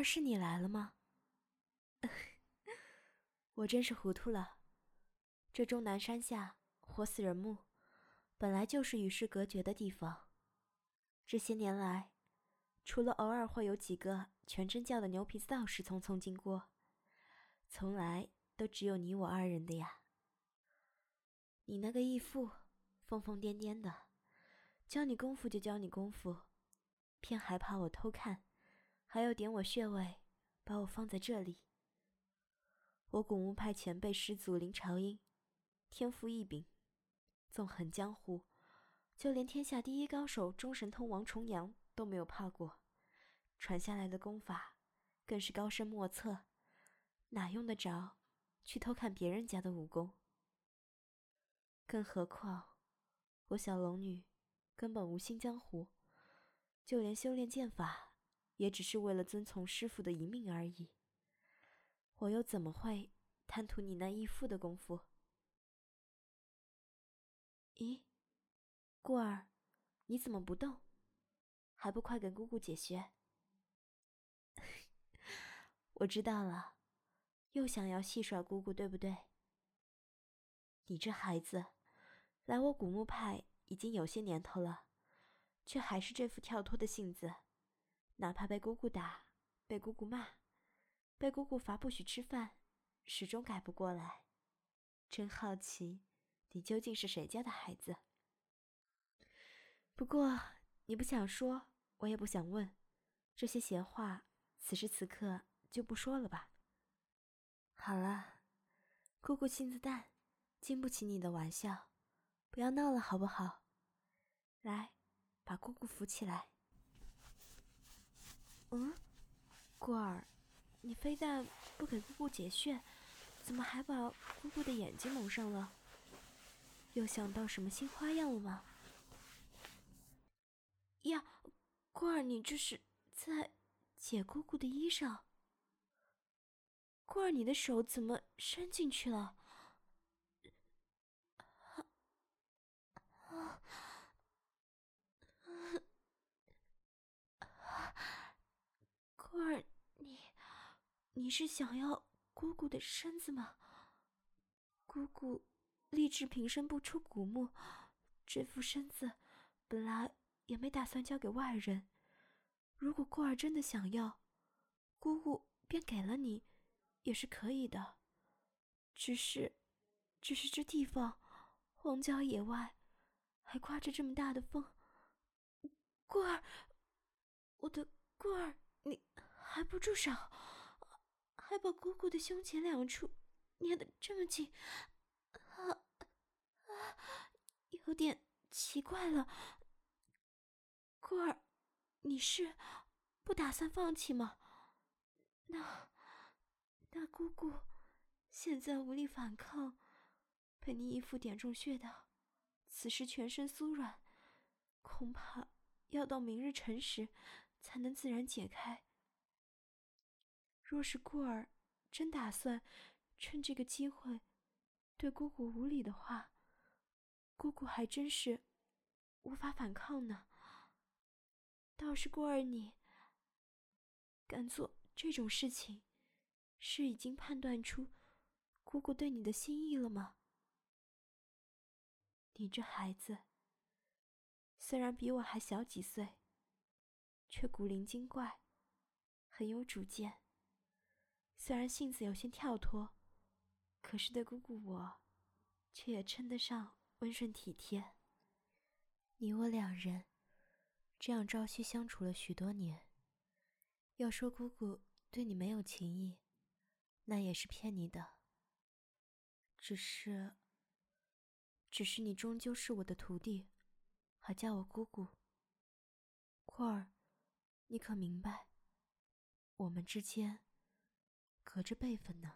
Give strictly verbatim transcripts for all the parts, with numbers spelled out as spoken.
儿是你来了吗？我真是糊涂了。这终南山下活死人墓，本来就是与世隔绝的地方。这些年来，除了偶尔会有几个全真教的牛皮道士匆匆经过，从来都只有你我二人的呀。你那个义父，疯疯癫癫的，教你功夫就教你功夫，偏还怕我偷看，还要点我穴位，把我放在这里。我古墓派前辈师祖林朝英，天赋异禀，纵横江湖，就连天下第一高手中神通王重阳都没有怕过，传下来的功法更是高深莫测，哪用得着去偷看别人家的武功？更何况我小龙女根本无心江湖，就连修炼剑法也只是为了遵从师父的一命而已。我又怎么会贪图你那义父的功夫？咦，顾儿，你怎么不动？还不快给姑姑解穴？我知道了，又想要戏耍姑姑，对不对？你这孩子，来我古墓派已经有些年头了，却还是这副跳脱的性子，哪怕被姑姑打，被姑姑骂，被姑姑罚不许吃饭，始终改不过来。真好奇，你究竟是谁家的孩子？不过你不想说，我也不想问，这些闲话此时此刻就不说了吧。好了，姑姑性子淡，经不起你的玩笑，不要闹了好不好？来，把姑姑扶起来。嗯，顾儿，你非但不给姑姑解穴，怎么还把姑姑的眼睛蒙上了？又想到什么新花样了吗？呀，顾儿，你这是在解姑姑的衣裳？顾儿，你的手怎么伸进去了？顾儿，你你是想要姑姑的身子吗？姑姑立志平生不出古墓，这副身子本来也没打算交给外人。如果顾儿真的想要，姑姑便给了你，也是可以的。只是，只是这地方荒郊野外，还刮着这么大的风。顾儿，我的顾儿，你还不住手，还把姑姑的胸前两处捏得这么紧，啊啊，有点奇怪了。顾儿，你是不打算放弃吗？那那姑姑现在无力反抗，被你义父点中穴道，此时全身酥软，恐怕要到明日辰时才能自然解开。若是顾儿真打算趁这个机会对姑姑无礼的话，姑姑还真是无法反抗呢。倒是顾儿你敢做这种事情，是已经判断出姑姑对你的心意了吗？你这孩子虽然比我还小几岁，却古灵精怪，很有主见。虽然性子有些跳脱，可是对姑姑我却也称得上温顺体贴。你我两人这样朝夕相处了许多年，要说姑姑对你没有情意，那也是骗你的。只是只是你终究是我的徒弟，还叫我姑姑。顾儿，你可明白，我们之间隔着辈分呢？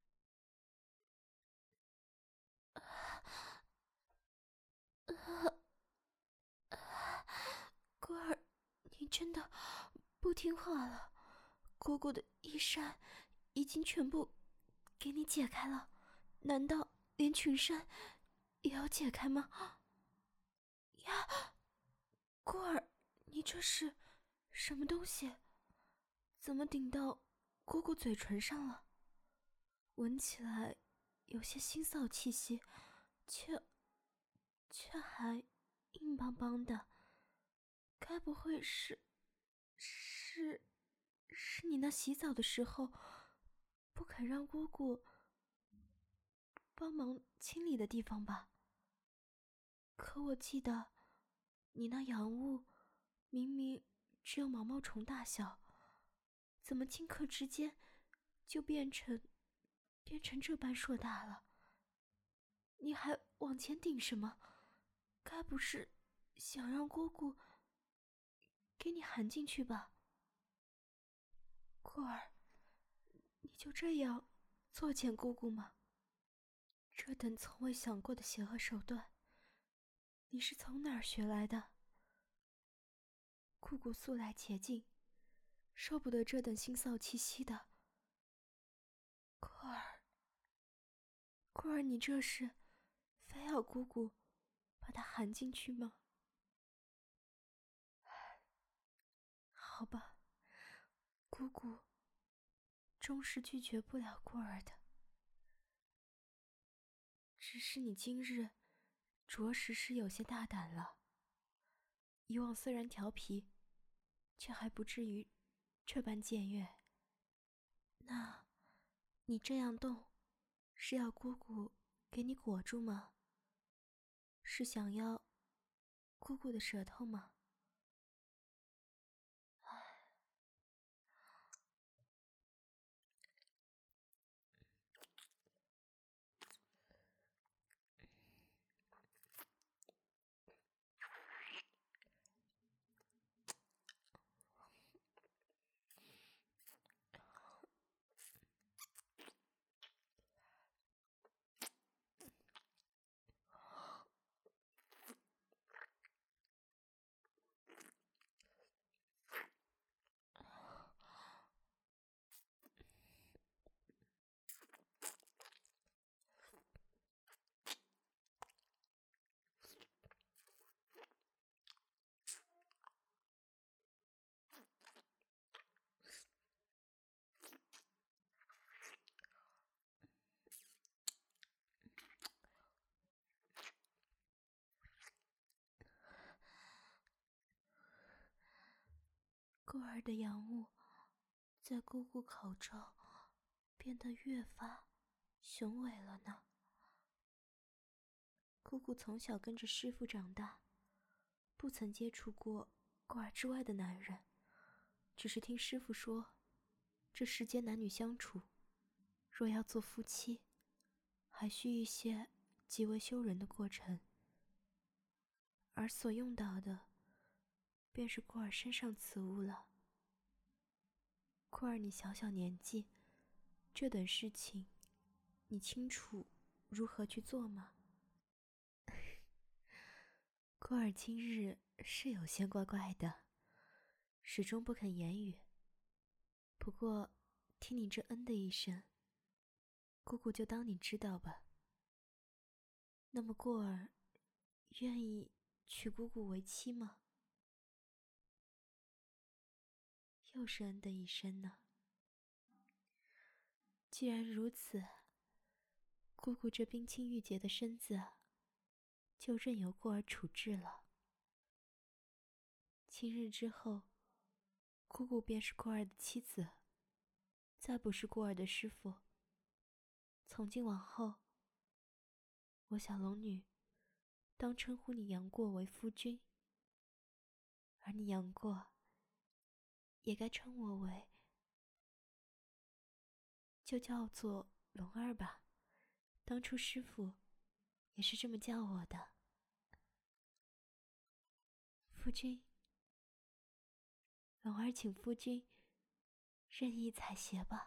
顾儿，你真的不听话了。姑姑的衣衫已经全部给你解开了，难道连裙衫也要解开吗？呀，顾儿，你这是什么东西？ 怎么顶到姑姑嘴唇上了？闻起来有些腥臊气息，却却还硬邦邦的。该不会是是是你那洗澡的时候不肯让姑姑帮忙清理的地方吧？可我记得你那洋物明明只有毛毛虫大小，怎么顷刻之间就变成变成这般硕大了？你还往前顶什么？该不是想让姑姑给你含进去吧？过儿，你就这样作践姑姑吗？这等从未想过的邪恶手段，你是从哪儿学来的？姑姑素来洁净，受不得这等腥臊气息的。过儿，过儿，你这是非要姑姑把它含进去吗？好吧，姑姑终是拒绝不了过儿的。只是你今日着实是有些大胆了。以往虽然调皮，却还不至于这般僭越。那，你这样动，是要姑姑给你裹住吗？是想要姑姑的舌头吗？过儿的洋物在姑姑口中变得越发雄伟了呢。姑姑从小跟着师父长大，不曾接触过过儿之外的男人，只是听师父说，这世间男女相处，若要做夫妻，还需一些极为羞人的过程，而所用到的便是过儿身上此物了。过儿，你小小年纪，这等事情，你清楚如何去做吗？过儿今日是有些怪怪的，始终不肯言语。不过，听你这嗯的一声，姑姑就当你知道吧。那么过儿，愿意娶姑姑为妻吗？又是嗯的一声呢。既然如此，姑姑这冰清玉洁的身子，就任由过儿处置了。今日之后，姑姑便是过儿的妻子，再不是过儿的师父。从今往后，我小龙女当称呼你杨过为夫君，而你杨过也该称我为，就叫做龙儿吧。当初师父也是这么叫我的。夫君，龙儿请夫君任意采撷吧。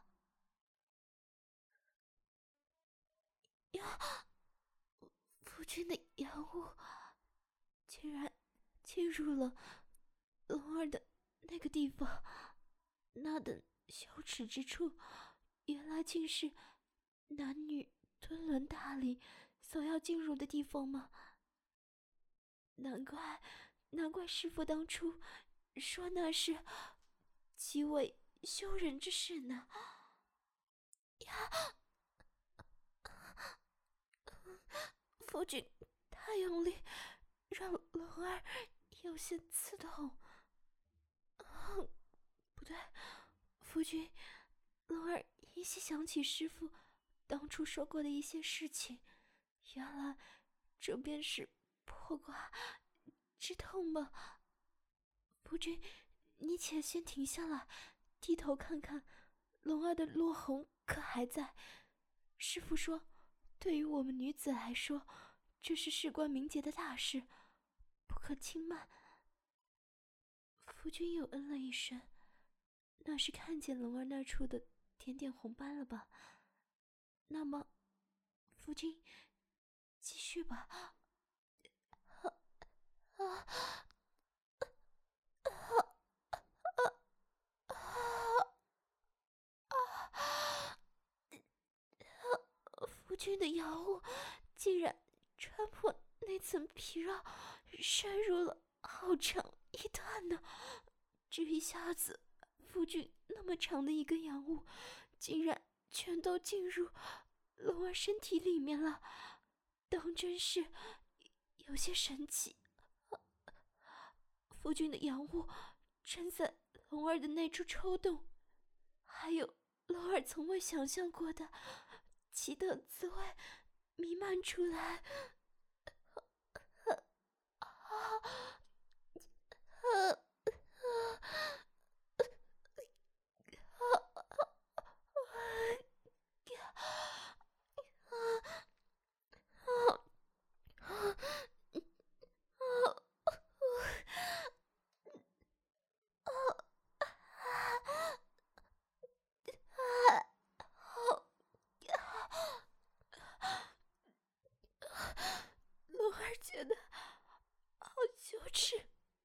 呀，夫君的洋物竟然进入了龙儿的那个地方，那等羞耻之处，原来竟是男女敦伦大礼所要进入的地方吗？难怪，难怪师父当初说那是极为羞人之事呢？呀！夫君太用力，让龙儿有些刺痛。嗯，不对，夫君，龙儿依稀想起师父当初说过的一些事情，原来这便是破瓜之痛吗？夫君，你且先停下来，低头看看，龙儿的落红可还在？师父说，对于我们女子来说，这是事关名节的大事，不可轻慢。夫君又嗯了一声，那是看见龙儿那处的点点红斑了吧？那么，夫君继续吧。啊啊夫君的药物竟然穿破那层皮肉，深入了好长一段呢。这一下子，夫君那么长的一根阳物，竟然全都进入龙儿身体里面了，当真是有些神奇。夫君的阳物正在龙儿的内处抽动，还有龙儿从未想象过的奇特滋味弥漫出来。龙儿觉得好羞耻。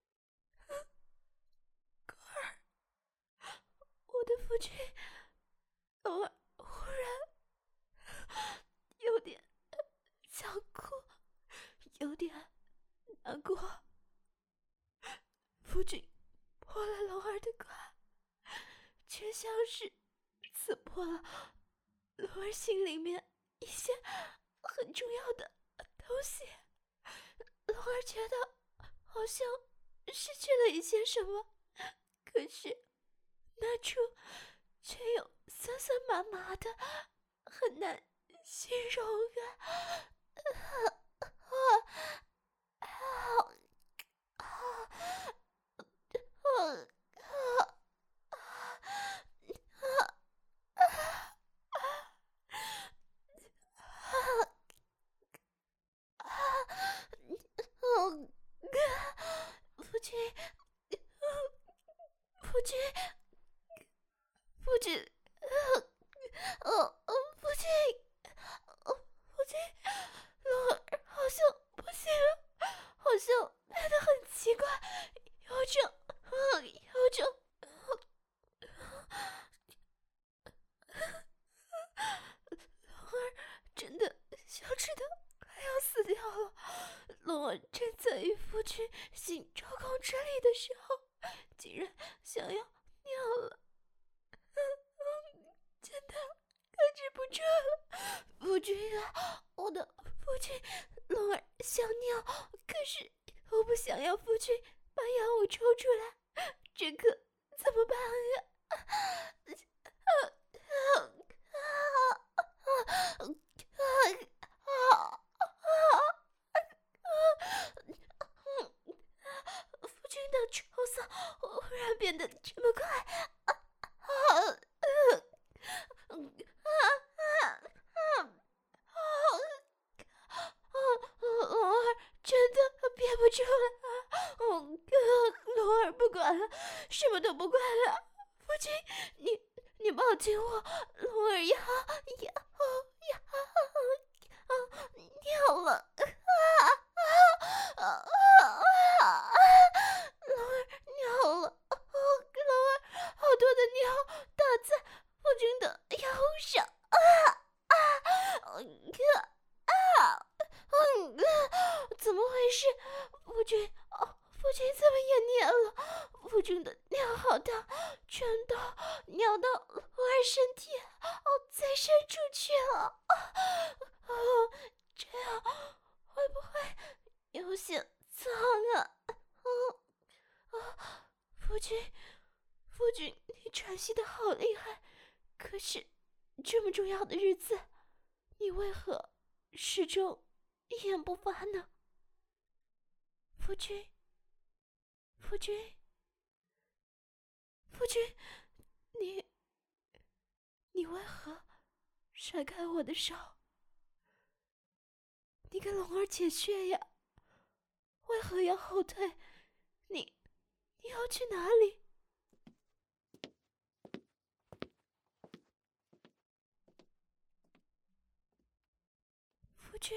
哥儿，我的夫君。龙儿忽然有点想哭，有点难过。夫君破了龙儿的瓜，却像是刺破了龙儿心里面一些很重要的东西。龙儿觉得好像失去了一些什么，可是那处却又酸酸麻麻的，很难形容啊！夫君，夫君，夫君，呃，夫君，夫君，龙儿好像不行了，好像变得很奇怪，有种，嗯，有种。龙儿真的消失的快要死掉了。龙儿正在与夫君行周公之礼的时候，竟然想要尿了，真的克制不住了。夫君啊，我的夫君，龙儿想尿，可是我不想要夫君把药物抽出来，这可怎么办啊？夫君的抽搐忽然变得这么快，龙儿真的憋不住了。龙儿不管了，什么都不管了。夫君，你你抱紧我，龙儿要要要尿了。龙儿尿了，龙儿好多的尿打在夫君的腰上。啊啊啊！嗯，怎么回事？夫君，哦，夫君怎么也尿了？夫君的尿好尿道全都尿到罗儿身体，哦，再渗出去了。哦，这样会不会有些脏啊？哦，哦，夫君，夫君，你喘息的好厉害，可是这么重要的日子，你为何始终一言不发呢？夫君，夫君，夫君，你你为何甩开我的手？你跟龙儿解穴呀？为何要后退？你你要去哪里？夫君，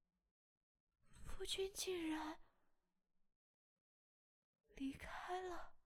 夫君竟然离开了。